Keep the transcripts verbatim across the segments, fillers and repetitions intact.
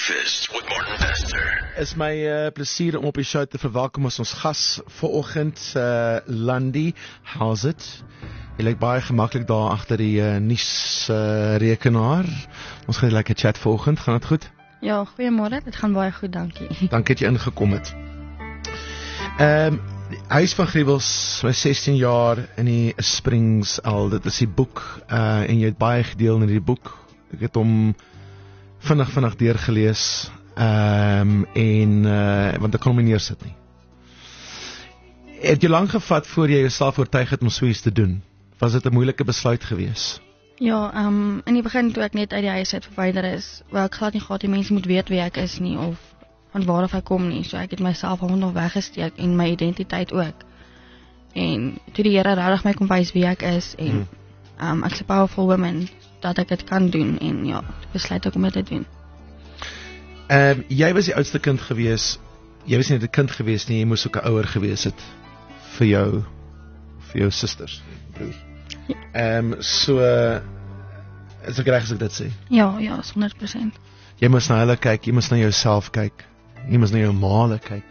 Breakfast with Martin Bester. Is my uh, plesier om op die show te verwelkom as ons gas vanoggend, uh, Lundy. How's it? Jy lyk baie gemaklik daar agter die uh, nuus uh, rekenaar. Ons gaan lekker chat vanoggend. Gaan dit goed? Ja, goeiemôre. Dit gaan baie goed, dankie. Dankie dat jy ingekom het. Ehm um, Huis van Gruwels, my sestien jaar in die Springs al. Dit is die boek uh, en jy het baie gedeel in die boek. Ek het hom vinnig vinnig deurgelees. Ehm um, en uh, want ek kon hom nie neersit nie. Het jy lank gevat voor jy jouself oortuig het om so iets te doen? Was dit 'n moeilike besluit geweest? Ja, um, in die begin toe ek net uit die huis uit verwyder is, wou ek glad nie gehad die mense moet weet wie ek is nie of van waar af ek kom nie. So ek het myself al nog weggesteek en my identiteit ook. En toe die Here regtig my kom wys wie ek is en hmm. um, ek's 'n powerful woman dat ek dit kan doen en ja, besluit ek om dit te doen. Ehm um, jy was die oudste kind gewees. Jy was nie net 'n kind gewees nie, jy moes ook 'n ouer gewees het vir jou vir jou susters, broer. Ehm um, so uh, is ek reg as ek dit sê? Ja, ja, honderd persent. Jy moes na hulle kyk, jy moes na jouself kyk. Jy moes na jou maale kyk.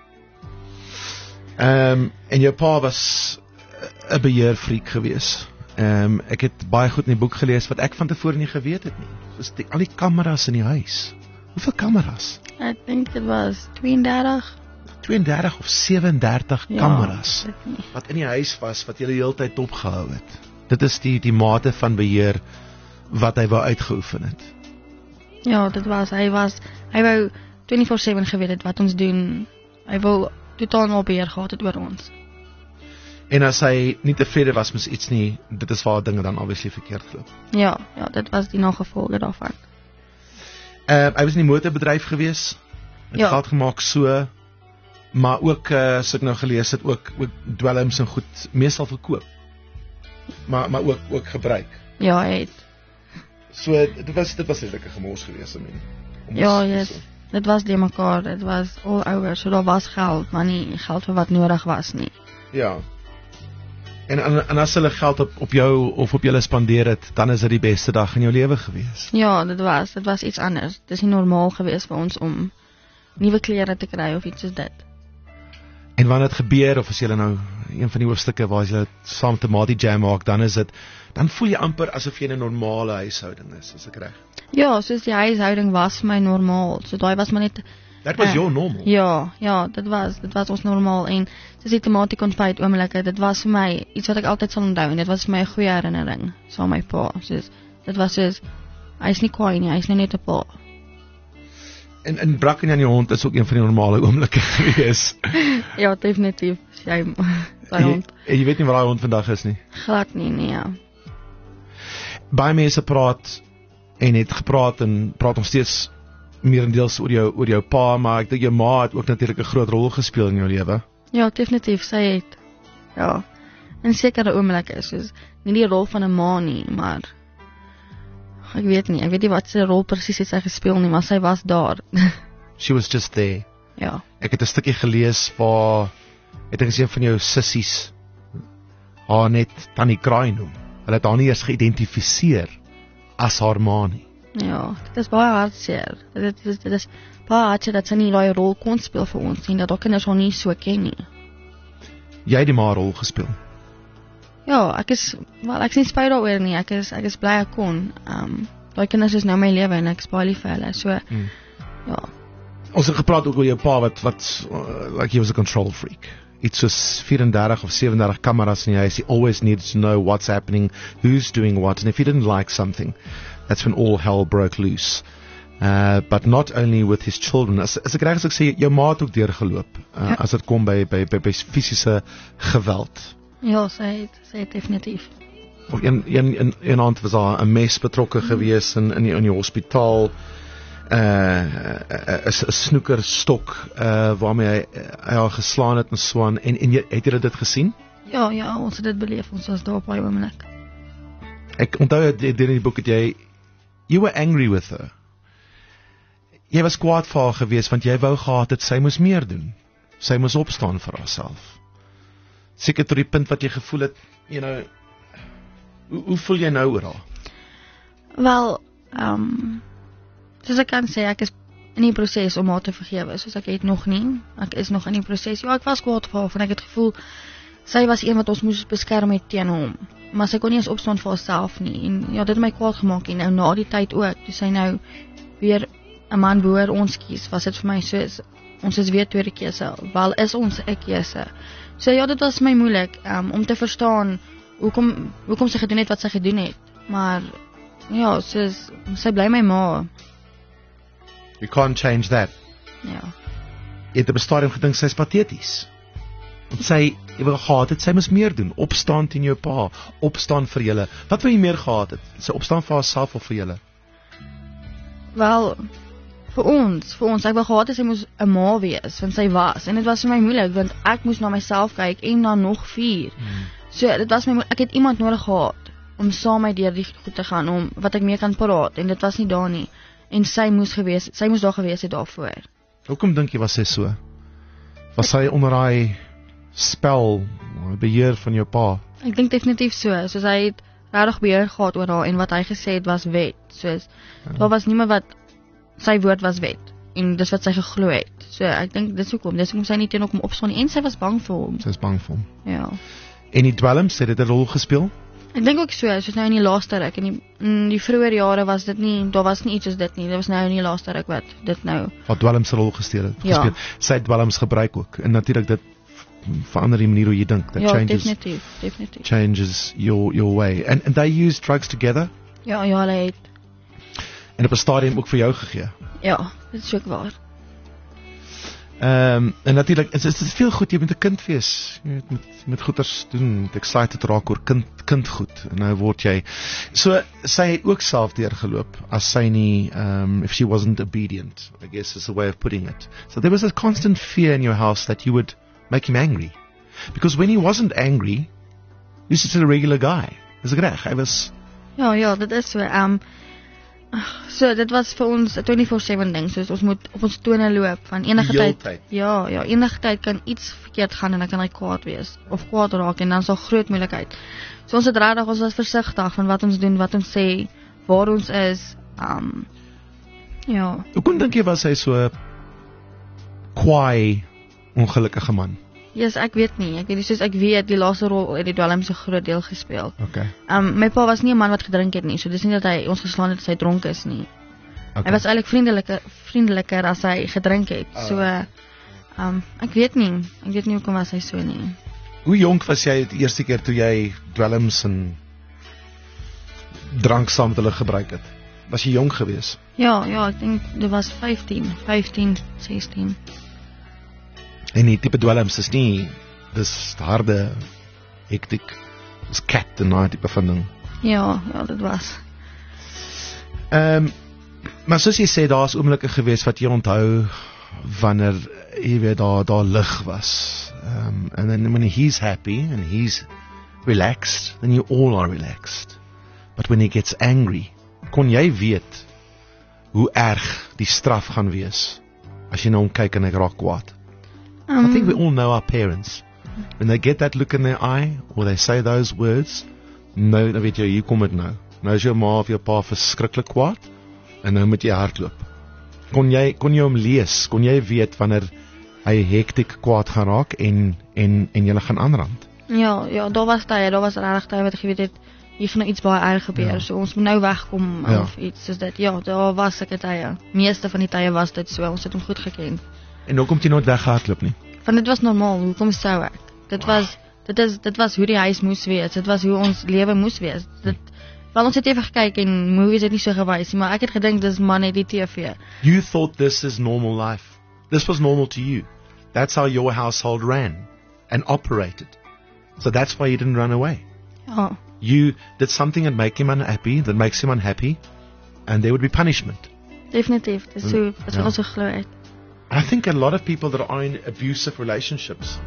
Ehm um, en jou pa was 'n beheerfreak gewees. Ehm um, ek het baie goed in die boek gelees wat ek van tevore nie geweet het nie. Dis die, al die kameras in die huis. Hoeveel kameras? Ek dink dit was tweeëndertig. tweeëndertig of sewendertig Ja, kameras weet nie. wat in die huis was wat jy die hele tyd opgehou het. Dit is die die mate van beheer wat hy wou uitgeoefen het. Ja, dit was, hy was, hy wou twenty-four seven geweet het wat ons doen. Hy wou totaal nou beheer gehad het oor ons. En as hy nie tevrede was met iets nie, dit is waar dinge dan obviously verkeerd geloop. Ja, ja, dit was die nagevolge daarvan. Uh, hy was in die motorbedryf gewees, het Ja. geld gemaak so, maar ook, uh, as ek nou gelees het, ook, ook dwelms en goed, meestal verkoop, maar, maar ook, ook gebruik. Ja, hy het, So, dit was, dit was redelijk 'n gemors geweest, I mean, om ja, ons- yes, so. dit was die mekaar, dit was all over, so daar was geld, maar nie geld vir wat nodig was nie. Ja. En, en, en as hulle geld op, op jou of op julle spandeer het, dan is dit die beste dag in jou lewe gewees. Ja, dit was, dit was iets anders. Dit is nie normaal geweest vir ons om nuwe klere te kry of iets soos dit. En wanneer dit gebeur, of as jy nou een van die hoofstukke waar jy saam tomatie jam maak, dan is dit, dan voel jy amper asof jy in 'n normale huishouding is, as ek reg. Ja, soos die huishouding was vir my normaal, so daai was maar net... That was eh, your normal. Ja, ja, dit was, dit was ons normaal en soos die tomatie konfyt oomblikke, dit was vir my iets wat ek altyd sal onthou en dit was vir my 'n goeie herinnering, saam met my pa, soos, dit was soos, hy is nie kwaai nie, hy is nou net 'n pa. En, en Brakkie aan die hond is ook een van die normale oomblikke gewees. Ja, definitief, jy, daai jy, hond, jy weet nie waar daai hond vandag is nie. glad nie, nee, ja. Baie mense praat en het gepraat en praat nog steeds meerendeels oor jou, oor jou pa, maar ek dink jou ma het ook natuurlik 'n groot rol gespeel in jou lewe. Ja, definitief, sy het, ja, in sekere oomblikke, soos, nie die rol van 'n ma nie, maar, ek weet nie, ek weet nie wat sy rol presies het sy gespeel nie, maar sy was daar. She was just there. Ja, Ek het 'n stukkie gelees waar, ek dink is een van jou sissies haar net Tannie Kraai noem. Hulle het haar nie eers geïdentifiseer as haar ma nie. ja, dit is baie hartseer, dit is, dit is baie hartseer dat sy nie die rol kon speel vir ons, en dat haar kinders haar nie so ken nie. Jy het die ma rol gespeel. Ja, ek is, wel, ek is nie spyt daaroor nie, ek is, ek is bly ek kon, um, daai kinders is nou my lewe, en ek is baie lief vir hulle, so, Hmm. ja, Ons het gepraat ook oor jou pa wat, wat uh, like he was a control freak. Iets soos vierendertig of sewendertig kameras in die huis. He always needed to know what's happening, who's doing what, and if he didn't like something, that's when all hell broke loose. Uh, but not only with his children. As, as ek reg as ek sê, jou ma het ook deurgeloop, uh, Ja. as dit kom by, by, by, by fisiese geweld. ja, sy het, sy het definitief. Of een, een, een, een aand was daar 'n mes betrokke gewees in, in, die, in die hospitaal. Uh, 'n snoekerstok uh, waarmee hy, hy haar geslaan het en so aan. En, en jy, het jy dit gesien? Ja, ja, ons het dit beleef, ons was daar op daai oomblik. Ek onthou dat in die boek het jy, you were angry with her. Jy was kwaad vir haar gewees, want jy wou gehad het sy moes meer doen. Sy moes opstaan vir haarself. Seker tot die punt wat jy gevoel het, you know, hoe, hoe voel jy nou oor haar? Wel, ehm um, soos ek kan sê, ek is in die proses om haar te vergewe, soos ek het nog nie, ek is nog in die proses, ja ek was kwaad vir haar, want ek het gevoel, sy was een wat ons moes beskerm het teen hom, maar sy kon nie eens opstaan vir haarself nie, en ja, dit het my kwaad gemaak, en nou na die tyd ook, toe sy nou weer 'n man behoor ons kies, was dit vir my soos, ons is weer tweede keuse, wel is ons 'n keuse, so ja, dit was my moeilik, um, om te verstaan, hoekom, hoekom sy gedoen het wat sy gedoen het, maar, ja, soos, sy bly my ma, You can't change that. ja, Jy het op 'n stadium gedink sy is pateties. Want sy, jy wil gehad het, sy moes meer doen, opstaan teen jou pa, opstaan vir julle. Wat wou jy meer gehad het? Sy opstaan vir haarself of vir julle? wel, vir ons, vir ons, ek wou gehad het sy moes 'n ma wees, want sy was, en dit was vir my moeilik, want ek moes na myself kyk, en na nog vier, Hmm. so dit was my moeilik, ek het iemand nodig gehad, om saam met deur die goed te gaan, om wat ek mee kan praat, en dit was nie daar nie, en sy moes gewees, sy moes daar gewees het daarvoor. Hoekom dink jy was sy so? Was sy onder daai spel, beheer van jou pa? Ek dink definitief so, soos hy het regtig beheer gehad oor haar, en wat hy gesê het was wet, soos, Ja. daar was niemand wat, sy woord was wet, en dis wat sy geglo het, so ek dink dis hoekom, dis hoekom sy nie teen hom kom opstaan nie, en sy was bang vir hom, Sy is bang vir hom. ja. En die dwelms, het dit 'n rol gespeel? Ek dink ook so, soos nou in die laaste ruk, in die, in die vroeë jare was dit nie, daar was nie iets soos dit nie, dit was nou in die laaste ruk wat, dit nou, Wat dwelms 'n rol gesteel het, Ja. gespeel. Sy het dwelms gebruik ook, en natuurlik dit verander die manier hoe jy dink, that ja, changes, definitief, definitief, changes your, your way. And, and they use drugs together, ja, ja, hulle het, en op 'n stadium ook vir jou gegee. ja, dit is ook waar, Ehm um, en natuurlik is dit veel goed, jy moet 'n kind wees. Jy moet met met goeders doen, met excited raak oor kind kindgoed. En nou word jy so sy het ook self deurgeloop as sy nie um if she wasn't obedient, I guess is a way of putting it. So there was a constant fear in your house that you would make him angry. Because when he wasn't angry, he was just a regular guy. Dis reg, hy was ja, ja, dit is so, um, so dit was vir ons 'n twenty-four seven ding, soos ons moet op ons tone loop, van enige Die hele tyd, tyd. ja, ja, enige tyd kan iets verkeerd gaan, en dan kan hy kwaad wees, of kwaad raak, en dan is daar groot moeilikheid, so ons het regtig, ons was versigtig, van wat ons doen, wat ons sê, waar ons is, um, ja, Hoekom dink jy was hy so kwaai, ongelukkige man? yes, ek weet nie, ek weet nie, soos ek weet, die laaste rol het die dwelm so groot deel gespeel, Okay. um, my pa was nie 'n man wat gedrink het nie, so dis nie dat hy ons geslaan het as hy dronk is nie, Okay. hy was eintlik vriendeliker, vriendeliker as hy gedrink het, Oh. so, um, ek weet nie, ek weet nie hoekom was hy so nie, Hoe jonk was jy die eerste keer toe jy dwelms en drank saam met hulle gebruik het? Was jy jonk geweest? ja, ja, ek dink, dit was fifteen, fifteen, sixteen, En die tipe dwelms is nie, dis harde, hektiek, dis cat en daai tipe van ding. ja, ja, dit was, Ehm, um, maar soos jy sê, daar's oomblikke geweest wat jy onthou wanneer jy weet daar daar lig was. Ehm um, and then when he's happy and he's relaxed, then you all are relaxed. But when he gets angry, kon jy weet hoe erg die straf gaan wees as jy na hom kyk en hy raak kwaad. I think we all know our parents. When they get that look in their eye, or they say those words, nou, dan weet jy, hier kom dit nou. Nou is jou ma of jou pa verskriklik kwaad, en nou moet jy hardloop. Kon jy, kon jy hom lees, kon jy weet wanneer hy hektiek kwaad gaan raak, en, en, en jylle gaan aanrand. ja, ja, daar was tye, daar was regtig tye wat ek geweet het, hier gaan nou iets baie erg gebeur, Ja. so ons moet nou wegkom, Ja. of iets soos dit, ja, daar was sulke tye, meeste van die tye was dit so, ons het hom goed geken, En hoekom het jy nooit weggehardloop nie? want dit was normaal, hoekom sou ek, dit was, dit is, dit was hoe die huis moes wees, dit was hoe ons lewe moes wees, dit, wel ons het even gekyk, en movies het nie so gewys nie, maar ek het gedink, dis man net die T V, You thought this is normal life. This was normal to you. That's how your household ran and operated. So that's why you didn't run away. ja, You did something that make him unhappy, that makes him unhappy, and there would be punishment. definitief, dis so, dis Ja. wat ons geglo het, I think a lot of people that are in abusive relationships,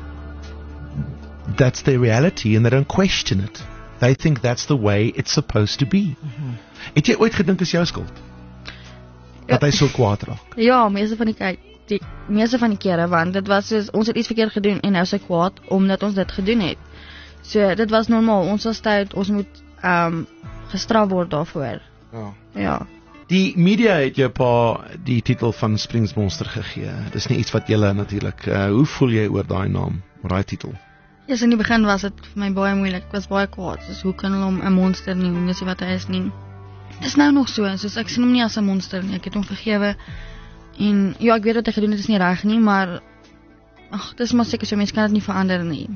that's their reality and they don't question it. They think that's the way it's supposed to be. Mm-hmm. Het jy ooit gedink is jou skuld? Dat hy so kwaad raak? ja, meeste van die kyk, die meeste van die kere, want dit was soos, ons het iets verkeerd gedoen, en nou is hy kwaad, omdat ons dit gedoen het, so, dit was normaal, ons was tyd, ons moet, um, gestraf word daarvoor, Ja. ja, Die media het jou pa die titel van Springs Monster gegee. Dis nie iets wat julle natuurlik. Uh, hoe voel jy oor daai naam, oor daai titel? Ja, in die begin was dit vir my baie moeilik. Ek was baie kwaad. Dus hoe kan hulle hom 'n monster noem? Dis nie wat hy is nie. Dis nou nog so, soos ek sien hom nie as 'n monster nie. Ek het hom vergewe. En ja, ek weet wat hy gedoen het is nie reg nie, maar ag, dis maar seker so, mense kan dit nie verander nie.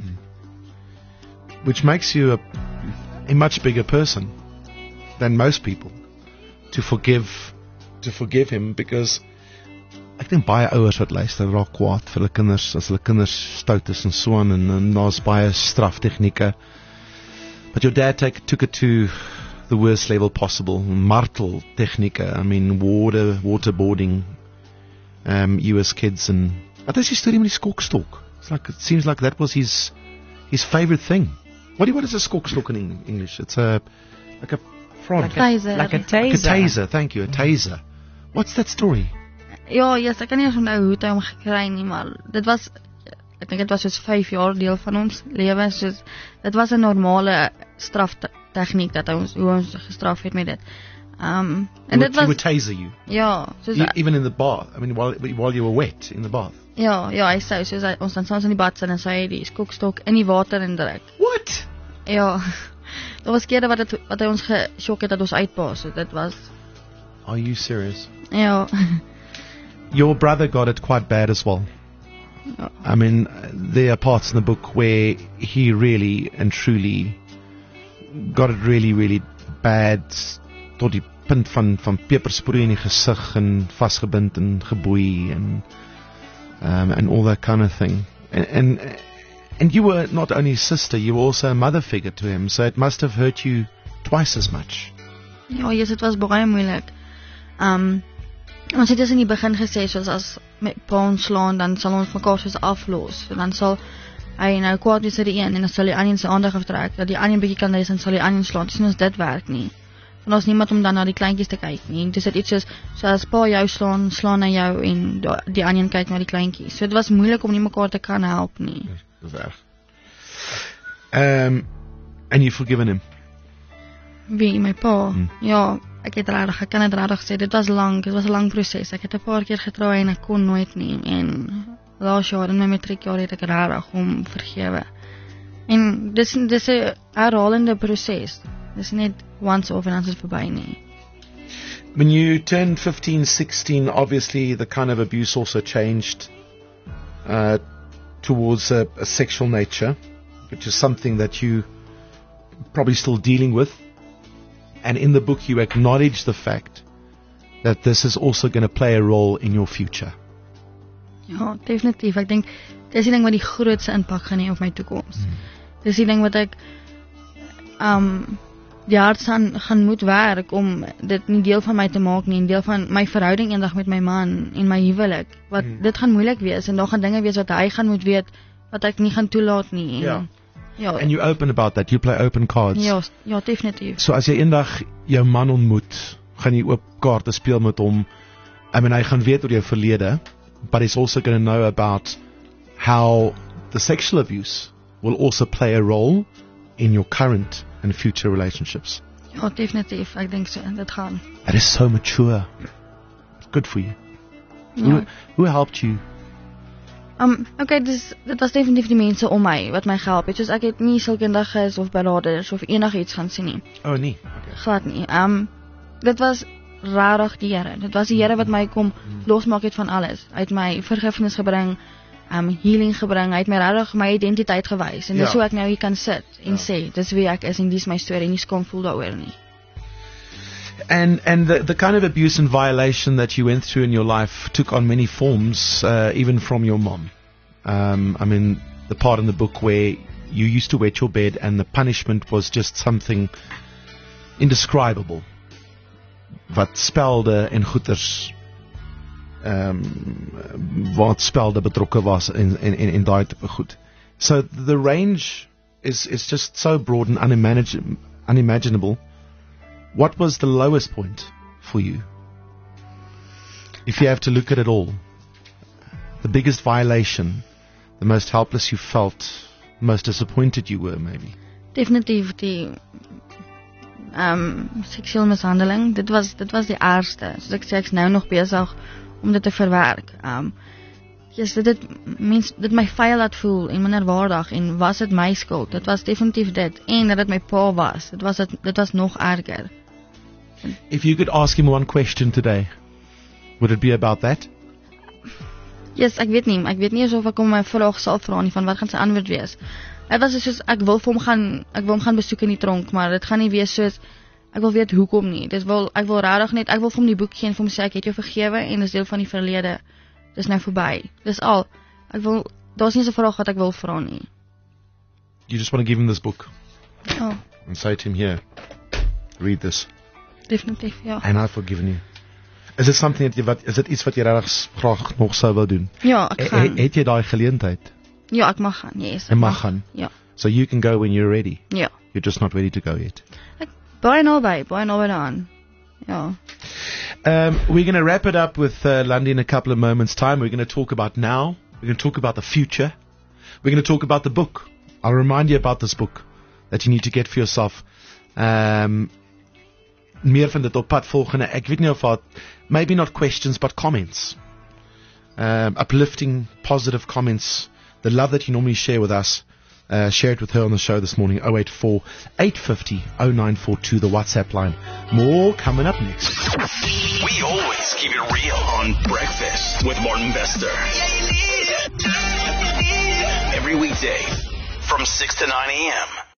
Which makes you a, a much bigger person than most people to forgive to forgive him, because ek dink baie ouers wat luister raak kwaad vir hulle kinders as hulle kinders stout is en so aan, en, en daar's baie straftegnieke. But your dad take, took it to the worst level possible. Martel tegnieke, I mean water waterboarding um you as kids. And wat is die storie met die skokstok? It's like, it seems like that was his his favorite thing. What do you, what is a skokstok in English? It's a like a frog. Like a taser. Like a Like a taser. taser, thank you, a taser. What's that story? Ja, yes, ek kan nie eens onthou hoe het hy hom gekry nie, maar dit was, ek dink dit was soos vyf jaar deel van ons lewe, soos, dit was 'n normale straftegniek dat hy ons, hoe ons gestraf het met dit. Um, en He dit would, he would was, taser you, ja, soos, e- even in the bath. I mean, while while you were wet in the bath. ja, ja, hy sou, soos hy, ons dan soms in die bad sit en sy het die skokstok in die water indruk. What? Ja, daar was kere wat, het, wat hy ons gesjok het dat ons uitpaas, so dit was, Are you serious? ja, Your brother got it quite bad as well. ja. I mean, there are parts in the book where he really and truly got it really, really bad, tot die punt van, van pepersproei in die gesig en vastgebind en geboei en um, and all that kind of thing. And, and and you were not only a sister, you were also a mother figure to him, so it must have hurt you twice as much. Ja, yes, dit was baie moeilik. Um, ons het dus in die begin gesê, soos as my pa ons slaan, dan sal ons mekaar soos aflos. So dan sal hy nou kwaad wees vir die een, en dan sal die ander sy aandag aftrek, dat die ander bietjie kan lees, en sal die ander slaan. Dis nie ons dit werk nie. Want daar's niemand om dan na die kleintjies te kyk nie. Dis dit iets soos, so as pa jou slaan, slaan hy jou, en die ander kyk na die kleintjies. So dit was moeilik om nie mekaar te kan help nie. Dis reg. Um, and you've forgiven him. Wie, my pa? Hmm. Ja, ek het regtig, ek kan dit regtig sê, dit was lank, dit was 'n lang proses. Ek het 'n paar keer getrooi en ek kon nooit nie. En laas jaar in my matriekjaar het ek regtig hom vergewe. En dis dis 'n herhalende proses. Dis net once off en dan is dit verby nie. When you turned fifteen, sixteen, obviously the kind of abuse also changed uh, towards a, a sexual nature, which is something that you probably still dealing with. And in the book you acknowledge the fact that this is also going to play a role in your future. Ja, definitief. Ek dink dis die ding wat die grootste impak gaan hê op my toekoms. Hmm. Dis die ding wat ek um die hart gaan, gaan moet werk om dit nie deel van my te maak nie, en deel van my verhouding eendag met my man en my huwelik. Wat hmm. dit gaan moeilik wees, en daar gaan dinge wees wat hy gaan moet weet wat ek nie gaan toelaat nie. En, Ja. Ja. And you're open about that. You play open cards. Ja, ja, definitief. So as jy eendag jou man ontmoet, gaan jy oop kaarte speel met hom. I mean, hy gaan weet oor jou verlede, but he's also going to know about how the sexual abuse will also play a role in your current and future relationships. Ja, definitief. Ek dink so, dit gaan. That is so mature. Good for you. Ja. Who, who helped you? Um, okay, dis, dit was definitief die mense om my, wat my gehelp het. Soos ek het nie sielkundiges of beraders of enigiets gaan sien nie. Oh, nee. Okay. Glad nie. Um, dit was rarig die Here. Dit was die Here wat my kom losmaak het van alles. Hy het my vergifnis gebring, um, healing gebring. Hy het my rarig my identiteit gewys. En dis Ja. hoe ek nou hier kan sit en Ja. sê, dis wie ek is en dis my storie en nie skam voel daaroor nie. And and the, the kind of abuse and violation that you went through in your life took on many forms, uh, even from your mom. Um, I mean, the part in the book where you used to wet your bed and the punishment was just something indescribable. Wat spelde en goeters, um, wat spelde betrokke was in, in, in, in daai tipe goed. So the range is, is just so broad and unimagin- unimaginable. What was the lowest point for you? If you have to look at it all, the biggest violation, the most helpless you felt, the most disappointed you were maybe. Definitief die um, seksuele mishandeling. Dit was dit was die ergste. Soos ek sê, ek's nou nog besig om dit te verwerk. Um, yes, dit het mens dit my vuil laat voel en minderwaardig en was dit my skuld? Dit was definitief dit en dat dit my pa was. Dit was dit, dit was nog erger. If you could ask him one question today, would it be about that? Yes, ek weet nie, ek weet nie eens of ek hom 'n vraag sal vra nie van wat gaan sy antwoord wees. Dit was soos ek wil vir hom gaan ek wil hom gaan besoek in die tronk, maar dit gaan nie wees soos ek wil weet hoekom nie. Dis wil ek wil regtig net ek wil vir hom die boek gee en vir hom sê ek het jou vergewe en dis deel van die verlede. Dis nou verby. Dis al. Ek wil daar's nie so 'n vraag wat ek wil vra nie. You just want to give him this book Ja, and say to him, here, read this. definitief ja. And I've forgiven you. Is dit something that jy wat is dit iets wat jy regtig graag nog sou wou doen? Ja, ek He- gaan. he- Het jy daai geleentheid? Ja, ek mag gaan. Yes. Jy ek mag gaan. Ja. So you can go when you're ready. Ja. You're just not ready to go yet. Ek baie naby, baie naby daaraan. Ja. Um, we're going to wrap it up with uh, Lundy in a couple of moments' time. We're going to talk about now. We're going to talk about the future. We're going to talk about the book. I'll remind you about this book that you need to get for yourself. Um, meer van dit op pad volgende. Ek weet nie of wat, maybe not questions, but comments. Um, uplifting, positive comments. The love that you normally share with us. Uh, share it with her on the show this morning. oh eight four, eight five zero, oh nine four two, the WhatsApp line. More coming up next. We always keep it real on Breakfast with Martin Bester. Every weekday from six to nine a.m.